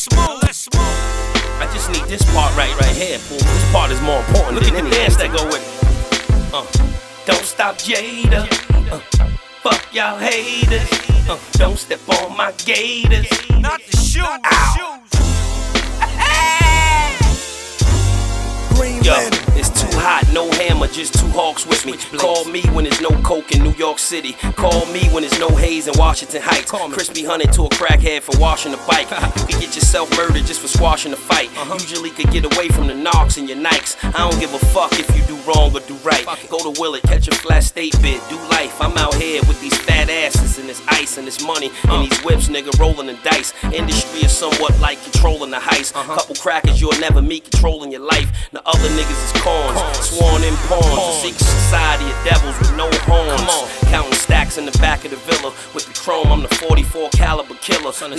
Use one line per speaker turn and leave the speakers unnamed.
let's move. I just need this part right here, fool. This part is more important. Look at the dance that go with it. Don't stop, Jada. Fuck y'all haters. Don't step on my gators.
Not the shoes.
Yo, it's too hot, no hammer, just two hawks with me. Call me when there's no coke in New York City. Call me when there's no haze in Washington Heights. Crispy hunted to a crackhead for washing the bike. You could get yourself murdered just for squashing the fight. Usually could get away from the knocks and your Nikes. I don't give a fuck if you do wrong or do right. Go to Willett, catch a flat state bid, do life. I'm out here with these fat asses and this ice and this money and these whips, nigga, rolling the dice. Industry is somewhat like controlling the heist. Couple crackers you'll never meet controlling your life. The other niggas is corns, sworn in pawns. A secret society of devils with no horns. Counting stacks in the back of the villa with the chrome. I'm the 44 caliber killer.